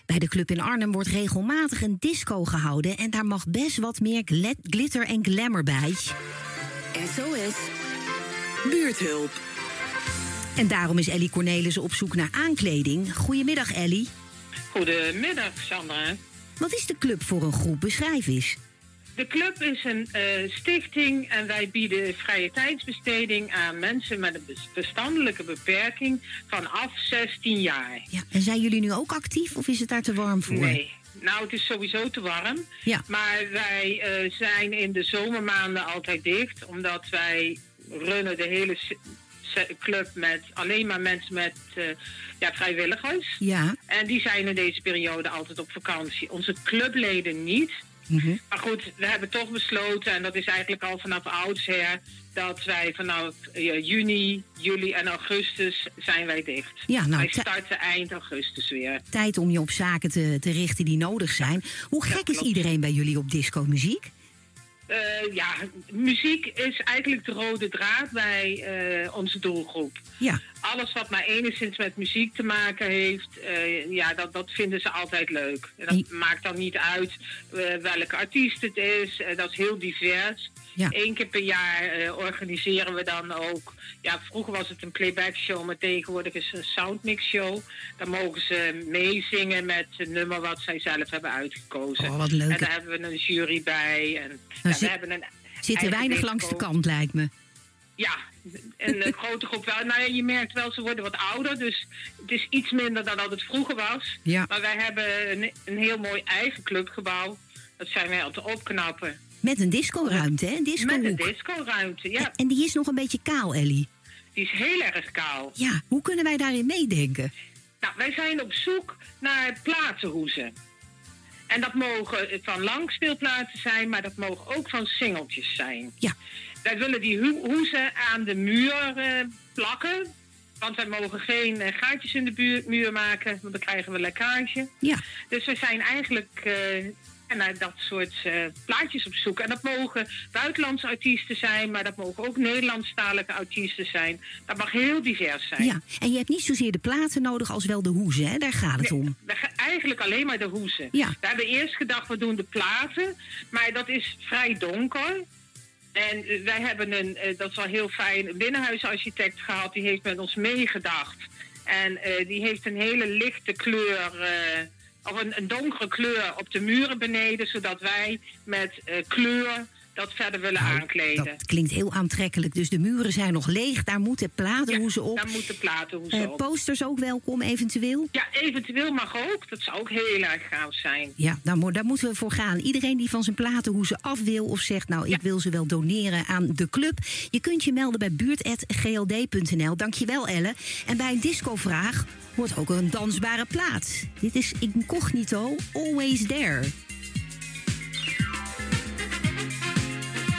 Bij de club in Arnhem wordt regelmatig een disco gehouden en daar mag best wat meer glitter en glamour bij. SOS Buurthulp. En daarom is Ellie Cornelissen op zoek naar aankleding. Goedemiddag, Ellie. Goedemiddag, Sandra. Wat is de club voor een groep? Beschrijf eens. De club is een stichting en wij bieden vrije tijdsbesteding aan mensen met een verstandelijke beperking vanaf 16 jaar. Ja, en zijn jullie nu ook actief of is het daar te warm voor? Nee, nou het is sowieso te warm. Ja. Maar wij zijn in de zomermaanden altijd dicht, omdat wij runnen de hele club met alleen maar mensen met vrijwilligers. Ja. En die zijn in deze periode altijd op vakantie. Onze clubleden niet. Mm-hmm. Maar goed, we hebben toch besloten, en dat is eigenlijk al vanaf oudsher, dat wij vanaf juni, juli en augustus zijn wij dicht. Ja, nou, wij starten eind augustus weer. Tijd om je op zaken te richten die nodig zijn. Hoe gek is iedereen bij jullie op disco-muziek? Muziek is eigenlijk de rode draad bij onze doelgroep. Ja. Alles wat maar enigszins met muziek te maken heeft, dat vinden ze altijd leuk. En dat maakt dan niet uit welke artiest het is. Dat is heel divers. Ja. 1 keer per jaar organiseren we dan ook. Ja, vroeger was het een playback show, maar tegenwoordig is het een soundmix show. Dan mogen ze meezingen met het nummer wat zij zelf hebben uitgekozen. Oh, wat leuk. En daar hebben we een jury bij. En we hebben een zit er weinig disco langs de kant, lijkt me. Ja, een grote groep wel. Nou ja, je merkt wel, ze worden wat ouder. Dus het is iets minder dan dat het vroeger was. Ja. Maar wij hebben een heel mooi eigen clubgebouw. Dat zijn wij aan het opknappen. Met een discoruimte, hè? Een discohoek. Met een discoruimte, ja. En die is nog een beetje kaal, Ellie. Die is heel erg kaal. Ja, hoe kunnen wij daarin meedenken? Nou, wij zijn op zoek naar platenhoezen. En dat mogen van langspeelplaten zijn, maar dat mogen ook van singeltjes zijn. Ja. Wij willen die hoezen aan de muur plakken. Want wij mogen geen gaatjes in de muur maken, want dan krijgen we lekkage. Ja. Dus we zijn eigenlijk naar dat soort plaatjes op zoek. En dat mogen buitenlandse artiesten zijn, maar dat mogen ook Nederlandstalige artiesten zijn. Dat mag heel divers zijn. Ja, en je hebt niet zozeer de platen nodig als wel de hoezen, hè? Daar gaat het om. Eigenlijk alleen maar de hoezen. Ja. We hebben eerst gedacht, we doen de platen, maar dat is vrij donker. En wij hebben dat is wel heel fijn, een binnenhuisarchitect gehad, die heeft met ons meegedacht. En die heeft een hele lichte kleur, of een donkere kleur op de muren beneden, zodat wij met kleur dat verder willen aankleden. Dat klinkt heel aantrekkelijk. Dus de muren zijn nog leeg, daar moeten platenhoezen op. Daar moeten platenhoezen op. Posters ook welkom, eventueel? Ja, eventueel mag ook. Dat zou ook heel erg gaaf zijn. Ja, daar moeten we voor gaan. Iedereen die van zijn platenhoezen af wil of zegt, nou, ik wil ze wel doneren aan de club. Je kunt je melden bij buurt@gld.nl. Dankjewel, Elle. En bij een discovraag hoort ook een dansbare plaat. Dit is Incognito, Always There.